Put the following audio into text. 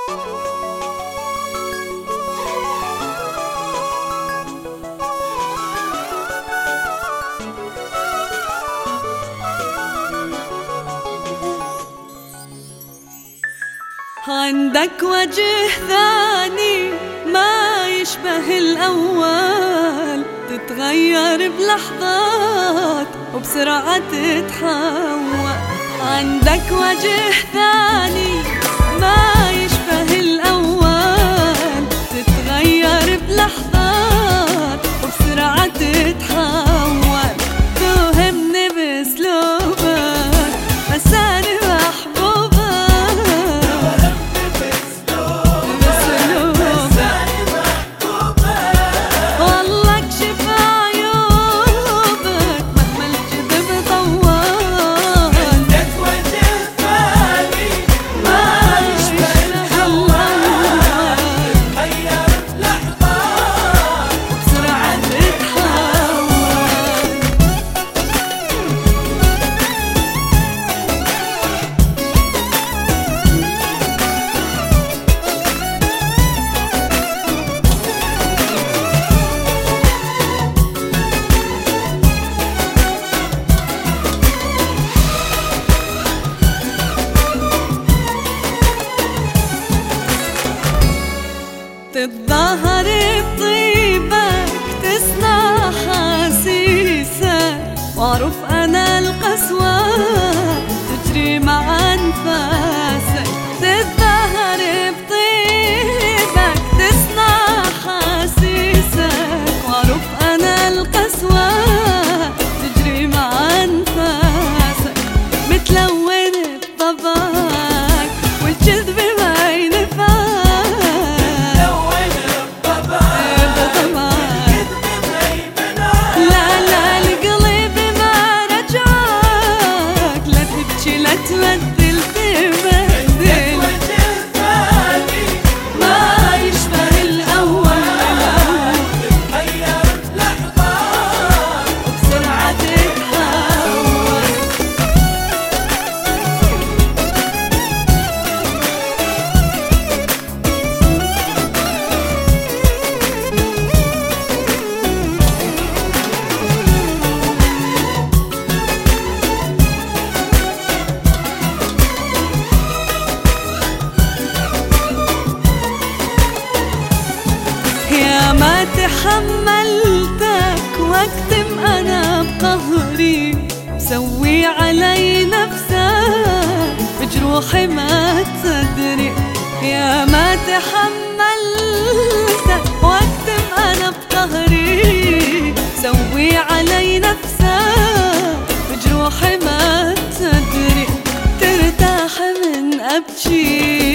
عندك وجه ثاني ما يشبه الأول، تتغير بلحظات وبسرعة تتحول. عندك وجه ثاني ما يشبه الأول، تتغير بلحظات وبسرعة تتحول. توهمني بأسلوبك بس أنا تتظاهر بطيبك، تصنع حاسيسك، واعرف انا القسوة تجري مع انفاسك. تتظاهر بطيبك، تصنع حاسيسك، واعرف انا القسوة تجري مع انفاسك. متلون بطبعك والكذب باين فاك، تبدل تبدل ما يشبه الأول، تتغير بلحظات وبسرعة تتحول. ما تحملتك واكتم انا بقهري، مسوي علي نفسك بجروحي ما تدري. يا ما تحملتك واكتم انا بقهري، مسوي علي نفسك بجروحي ما تدري. ترتاح من ابكي